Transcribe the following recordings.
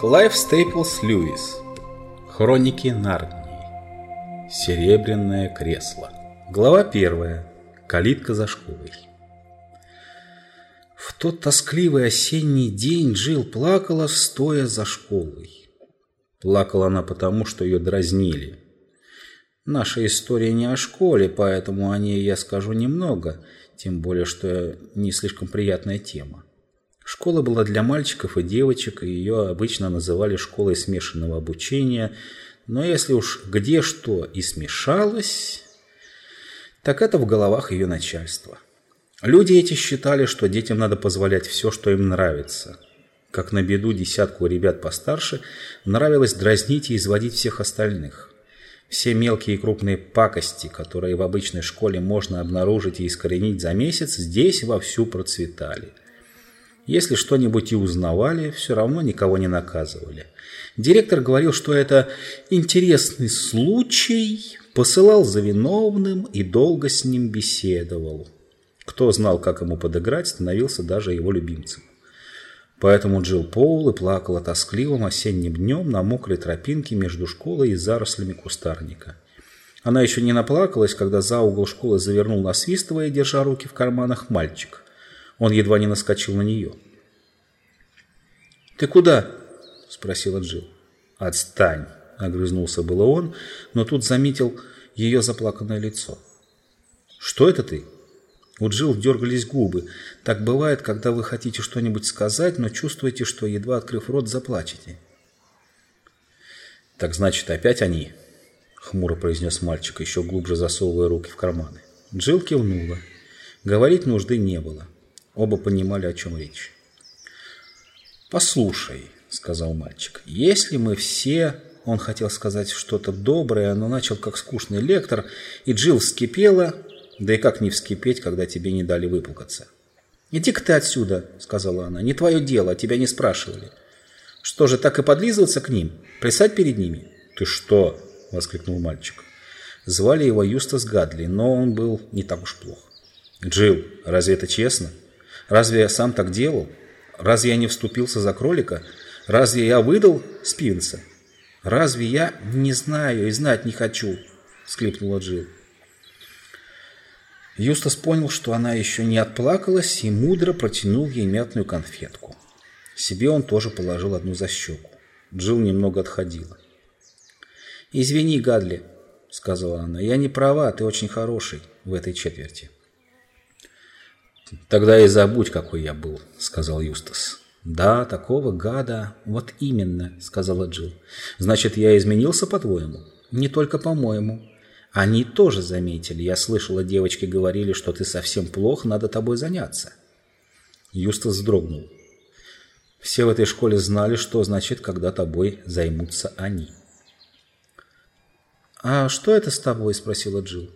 Клайв Стейплс Льюис. Хроники Нарнии. Серебряное кресло. Глава 1. Калитка за школой. В тот тоскливый осенний день Джилл плакала, стоя за школой. Плакала она потому, что ее дразнили. Наша история не о школе, поэтому о ней я скажу немного, тем более, что не слишком приятная тема. Школа была для мальчиков и девочек, и ее обычно называли школой смешанного обучения, но если уж где что и смешалось, так это в головах ее начальства. Люди эти считали, что детям надо позволять все, что им нравится. Как на беду десятку ребят постарше нравилось дразнить и изводить всех остальных. Все мелкие и крупные пакости, которые в обычной школе можно обнаружить и искоренить за месяц, здесь вовсю процветали. Если что-нибудь и узнавали, все равно никого не наказывали. Директор говорил, что это интересный случай, посылал за виновным и долго с ним беседовал. Кто знал, как ему подыграть, становился даже его любимцем. Поэтому Джилл Поул и плакала тоскливым осенним днем на мокрой тропинке между школой и зарослями кустарника. Она еще не наплакалась, когда за угол школы завернул, насвистывая, держа руки в карманах, мальчик. Он едва не наскочил на нее. «Ты куда?» – спросила Джилл. «Отстань!» – огрызнулся было он, но тут заметил ее заплаканное лицо. «Что это ты?» У Джилл дергались губы. Так бывает, когда вы хотите что-нибудь сказать, но чувствуете, что, едва открыв рот, заплачете. «Так значит, опять они?» – хмуро произнес мальчик, еще глубже засовывая руки в карманы. Джилл кивнула. Говорить нужды не было. Оба понимали, о чем речь. «Послушай», — сказал мальчик, — «если мы все...» Он хотел сказать что-то доброе, но начал как скучный лектор, и Джилл вскипела, да и как не вскипеть, когда тебе не дали выплакаться. «Иди-ка ты отсюда», — сказала она, — «не твое дело, тебя не спрашивали. Что же, так и подлизываться к ним? Плясать перед ними?» «Ты что?» — воскликнул мальчик. Звали его Юстас Гадли, но он был не так уж плох. «Джилл, разве это честно? Разве я сам так делал? Разве я не вступился за кролика? Разве я выдал Спивенса? Разве я не знаю и знать не хочу?» – всхлипнула Джилл. Юстас понял, что она еще не отплакалась, и мудро протянул ей мятную конфетку. Себе он тоже положил одну за щеку. Джилл немного отходила. «Извини, Гадли», – сказала она, – «я не права, ты очень хороший в этой четверти». «Тогда и забудь, какой я был», — сказал Юстас. «Да, такого гада». «Вот именно», — сказала Джилл. «Значит, я изменился, по-твоему?» «Не только по-моему. Они тоже заметили. Я слышала, девочки говорили, что ты совсем плох, надо тобой заняться». Юстас вздрогнул. Все в этой школе знали, что значит, когда тобой займутся они. «А что это с тобой?» — спросила Джилл.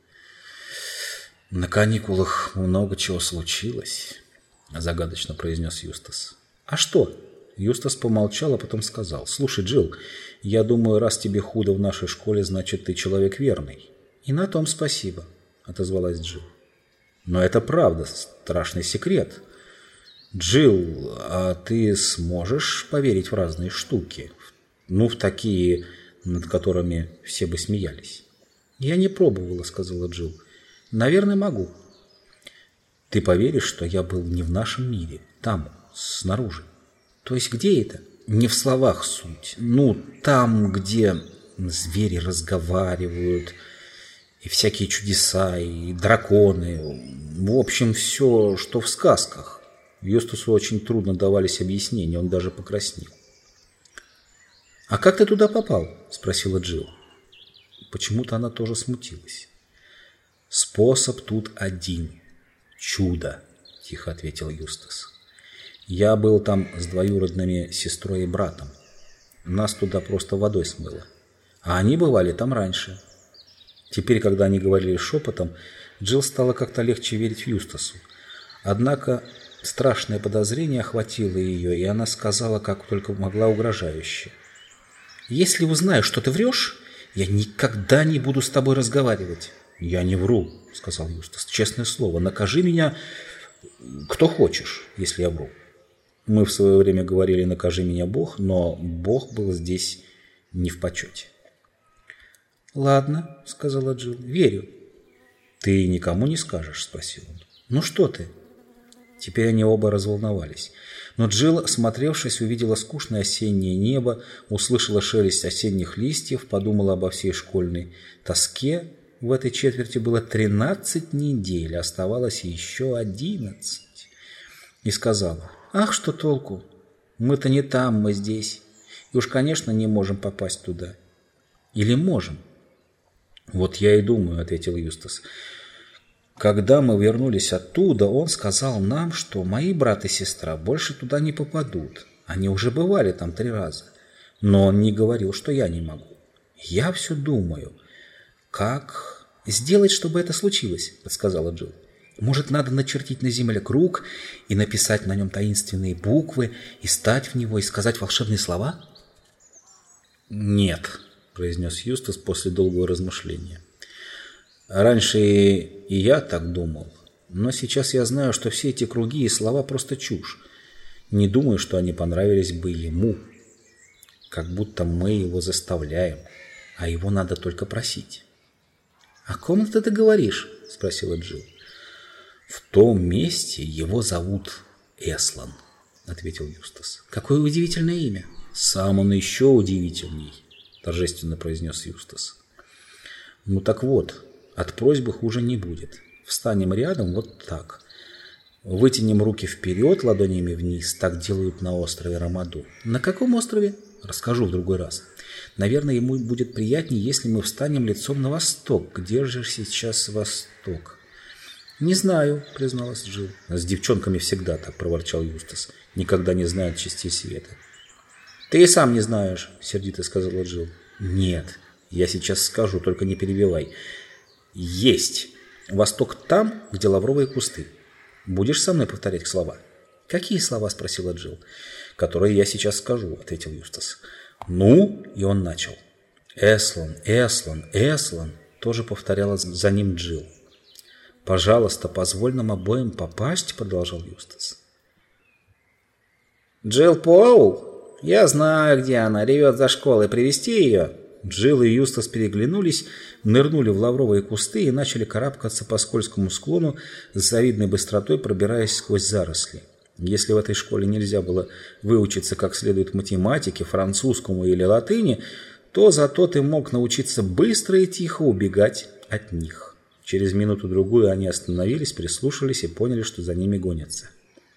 «На каникулах много чего случилось», – загадочно произнес Юстас. «А что?» Юстас помолчал, а потом сказал. «Слушай, Джилл, я думаю, раз тебе худо в нашей школе, значит, ты человек верный». «И на том спасибо», – отозвалась Джилл. «Но это правда, страшный секрет. Джилл, а ты сможешь поверить в разные штуки? Ну, в такие, над которыми все бы смеялись?» «Я не пробовала», – сказала Джилл. «Наверное, могу». «Ты поверишь, что я был не в нашем мире, там, снаружи?» «То есть где это?» «Не в словах суть. Ну, там, где звери разговаривают, и всякие чудеса, и драконы. В общем, все, что в сказках». Юстасу очень трудно давались объяснения, он даже покраснел. «А как ты туда попал?» – спросила Джилл. Почему-то она тоже смутилась. «Способ тут один. Чудо», – тихо ответил Юстас. «Я был там с двоюродными сестрой и братом. Нас туда просто водой смыло. А они бывали там раньше». Теперь, когда они говорили шепотом, Джилл стало как-то легче верить Юстасу. Однако страшное подозрение охватило ее, и она сказала, как только могла, угрожающе: «Если узнаю, что ты врешь, я никогда не буду с тобой разговаривать». «Я не вру», — сказал Юстас. «Честное слово, накажи меня кто хочешь, если я вру». Мы в свое время говорили «накажи меня, Бог», но Бог был здесь не в почете. «Ладно», — сказала Джилл, — «верю». «Ты никому не скажешь?» — спросил он. «Ну что ты?» Теперь они оба разволновались. Но Джилл, смотревшись, увидела скучное осеннее небо, услышала шелест осенних листьев, подумала обо всей школьной тоске. В этой четверти было 13 недель, оставалось еще 11. И сказала: «Ах, что толку? Мы-то не там, мы здесь. И уж, конечно, не можем попасть туда. Или можем?» «Вот я и думаю», — ответил Юстас. «Когда мы вернулись оттуда, он сказал нам, что мои брат и сестра больше туда не попадут. Они уже бывали там 3 раза. Но он не говорил, что я не могу. Я все думаю, как сделать, чтобы это случилось», — подсказала Джилл. «Может, надо начертить на земле круг и написать на нем таинственные буквы, и стать в него, и сказать волшебные слова?» «Нет», — произнес Юстас после долгого размышления. «Раньше и я так думал, но сейчас я знаю, что все эти круги и слова просто чушь. Не думаю, что они понравились бы ему. Как будто мы его заставляем, а его надо только просить». «О ком это ты говоришь?» — спросила Джилл. «В том месте его зовут Эслан», — ответил Юстас. «Какое удивительное имя!» «Сам он еще удивительней», — торжественно произнес Юстас. «Ну так вот, от просьбы хуже не будет. Встанем рядом вот так. Вытянем руки вперед, ладонями вниз. Так делают на острове Рамаду». «На каком острове?» «Расскажу в другой раз. Наверное, ему будет приятнее, если мы встанем лицом на восток. Где же сейчас восток?» «Не знаю», — призналась Джилл. «С девчонками всегда так», — проворчал Юстас. «Никогда не знают частей света». «Ты и сам не знаешь», — сердито сказала Джилл. «Нет, я сейчас скажу, только не перебивай. Есть. Восток там, где лавровые кусты. Будешь со мной повторять слова?» «Какие слова?» — спросила Джилл. «Которые я сейчас скажу», — ответил Юстас. «Ну?» — и он начал. «Эслан, Эслан, Эслан», — тоже повторяла за ним Джилл. «Пожалуйста, позволь нам обоим попасть», — продолжал Юстас. «Джилл Поул? Я знаю, где она, ревет за школой. Привезти ее?» Джилл и Юстас переглянулись, нырнули в лавровые кусты и начали карабкаться по скользкому склону с завидной быстротой, пробираясь сквозь заросли. Если в этой школе нельзя было выучиться как следует математике, французскому или латыни, то зато ты мог научиться быстро и тихо убегать от них. Через минуту-другую они остановились, прислушались и поняли, что за ними гонятся.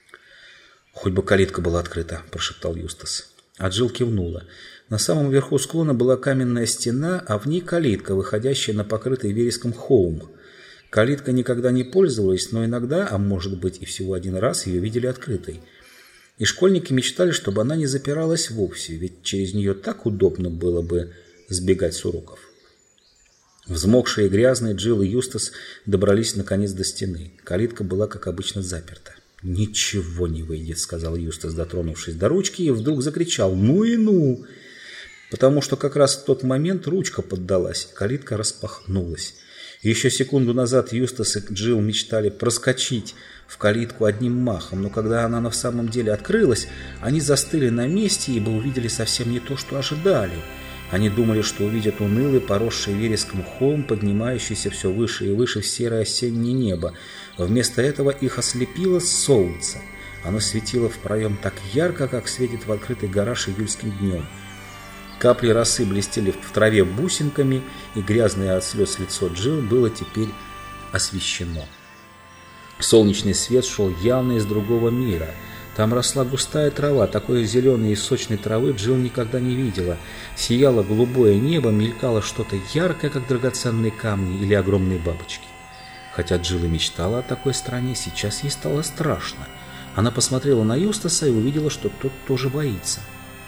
«Хоть бы калитка была открыта», – прошептал Юстас. А Джилл кивнула. На самом верху склона была каменная стена, а в ней калитка, выходящая на покрытый вереском холм. Калитка никогда не пользовалась, но иногда, а может быть и всего один раз, ее видели открытой. И школьники мечтали, чтобы она не запиралась вовсе, ведь через нее так удобно было бы сбегать с уроков. Взмокшие и грязные, Джилл и Юстас добрались наконец до стены. Калитка была, как обычно, заперта. «Ничего не выйдет», — сказал Юстас, дотронувшись до ручки, и вдруг закричал «Ну и ну!», потому что как раз в тот момент ручка поддалась, калитка распахнулась. Еще секунду назад Юстас и Джилл мечтали проскочить в калитку одним махом, но когда она на самом деле открылась, они застыли на месте, ибо увидели совсем не то, что ожидали. Они думали, что увидят унылый, поросший вереском холм, поднимающийся все выше и выше в серое осеннее небо. Вместо этого их ослепило солнце. Оно светило в проем так ярко, как светит в открытый гараж июльским днем. Капли росы блестели в траве бусинками, и грязное от слез лицо Джилл было теперь освещено. Солнечный свет шел явно из другого мира. Там росла густая трава, такой зеленой и сочной травы Джилл никогда не видела. Сияло голубое небо, мелькало что-то яркое, как драгоценные камни или огромные бабочки. Хотя Джилл и мечтала о такой стране, сейчас ей стало страшно. Она посмотрела на Юстаса и увидела, что тот тоже боится.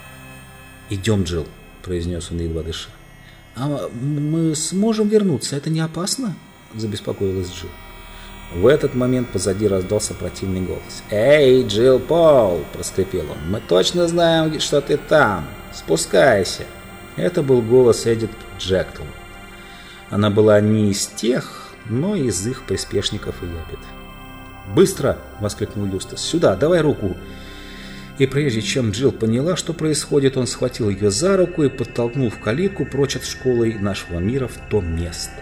«Идем, Джилл», — произнес он, едва дыша. «А мы сможем вернуться? Это не опасно?» — забеспокоилась Джилл. В этот момент позади раздался противный голос. «Эй, Джилл Поул!» – проскрипел он. «Мы точно знаем, что ты там! Спускайся!» Это был голос Эдит Джектон. Она была не из тех, но из их приспешников и ябед. «Быстро!» – воскликнул Юстас. «Сюда, давай руку!» И прежде чем Джилл поняла, что происходит, он схватил ее за руку и подтолкнул в калитку прочь от школы нашего мира в то место.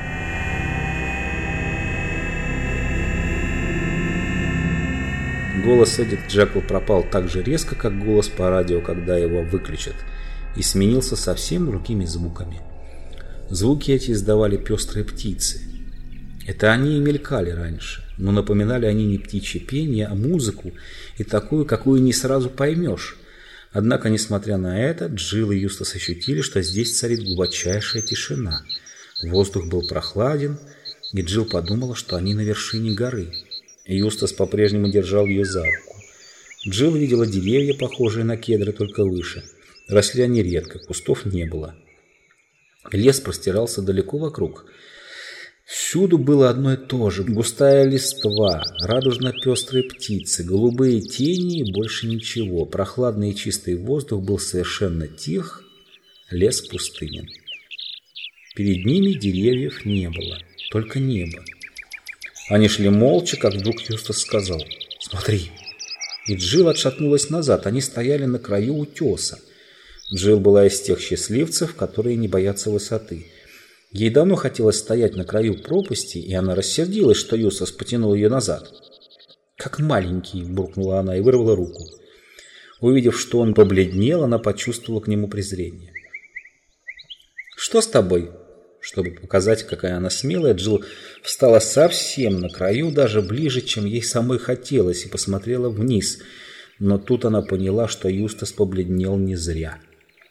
Голос Эдит Джекил пропал так же резко, как голос по радио, когда его выключат, и сменился совсем другими звуками. Звуки эти издавали пестрые птицы. Это они и мелькали раньше, но напоминали они не птичье пение, а музыку, и такую, какую не сразу поймешь. Однако, несмотря на это, Джилл и Юстас ощутили, что здесь царит глубочайшая тишина. Воздух был прохладен, и Джилл подумала, что они на вершине горы. Юстас по-прежнему держал ее за руку. Джилл видела деревья, похожие на кедры, только выше. Росли они редко, кустов не было. Лес простирался далеко вокруг. Всюду было одно и то же: густая листва, радужно-пестрые птицы, голубые тени и больше ничего. Прохладный и чистый воздух был совершенно тих, лес пустынен. Перед ними деревьев не было, только небо. Они шли молча, как вдруг Юстас сказал: «Смотри!» И Джилл отшатнулась назад. Они стояли на краю утеса. Джилл была из тех счастливцев, которые не боятся высоты. Ей давно хотелось стоять на краю пропасти, и она рассердилась, что Юстас потянул ее назад. «Как маленький!» – буркнула она и вырвала руку. Увидев, что он побледнел, она почувствовала к нему презрение. «Что с тобой?» Чтобы показать, какая она смелая, Джилл встала совсем на краю, даже ближе, чем ей самой хотелось, и посмотрела вниз. Но тут она поняла, что Юстас побледнел не зря.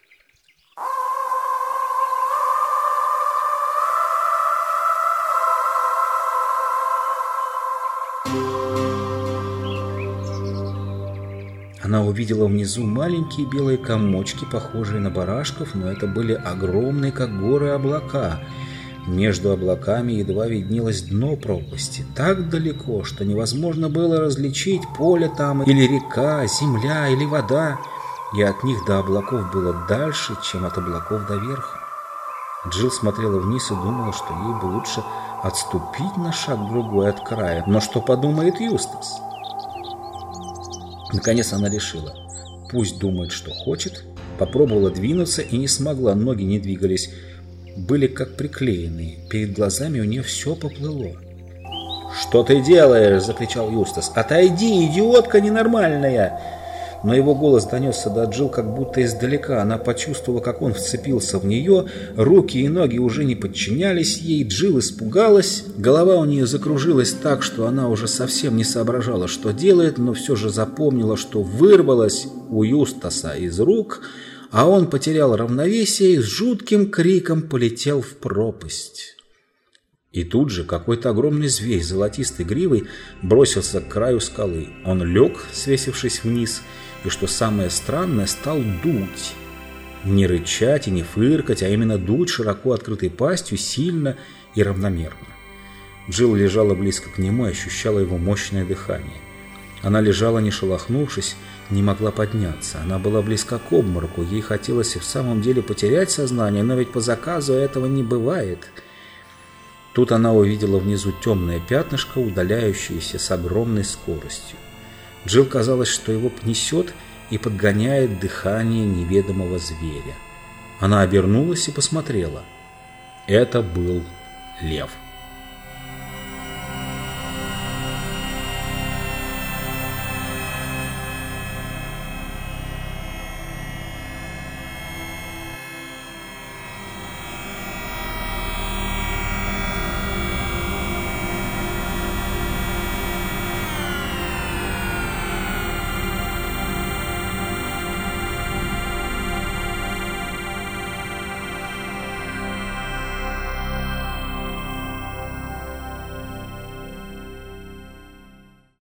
Она увидела внизу маленькие белые комочки, похожие на барашков, но это были огромные, как горы, облака. Между облаками едва виднелось дно пропасти, так далеко, что невозможно было различить, поле там или река, земля или вода, и от них до облаков было дальше, чем от облаков до верха. Джилл смотрела вниз и думала, что ей бы лучше отступить на шаг другой от края. Но что подумает Юстас? Наконец она решила: пусть думает, что хочет. Попробовала двинуться и не смогла, ноги не двигались, были как приклеенные. Перед глазами у нее все поплыло. «Что ты делаешь?» – закричал Юстас. «Отойди, идиотка ненормальная!» Но его голос донесся до Джилл как будто издалека. Она почувствовала, как он вцепился в нее. Руки и ноги уже не подчинялись ей. Джилл испугалась. Голова у нее закружилась так, что она уже совсем не соображала, что делает, но все же запомнила, что вырвалась у Юстаса из рук, а он потерял равновесие и с жутким криком полетел в пропасть. И тут же какой-то огромный зверь с золотистой гривой бросился к краю скалы. Он лег, свесившись вниз, и, что самое странное, стал дуть. Не рычать и не фыркать, а именно дуть широко открытой пастью, сильно и равномерно. Джилл лежала близко к нему и ощущала его мощное дыхание. Она лежала, не шелохнувшись, не могла подняться. Она была близка к обмороку, ей хотелось и в самом деле потерять сознание, но ведь по заказу этого не бывает. Тут она увидела внизу темное пятнышко, удаляющееся с огромной скоростью. Джилл казалось, что его несет и подгоняет дыхание неведомого зверя. Она обернулась и посмотрела. Это был лев.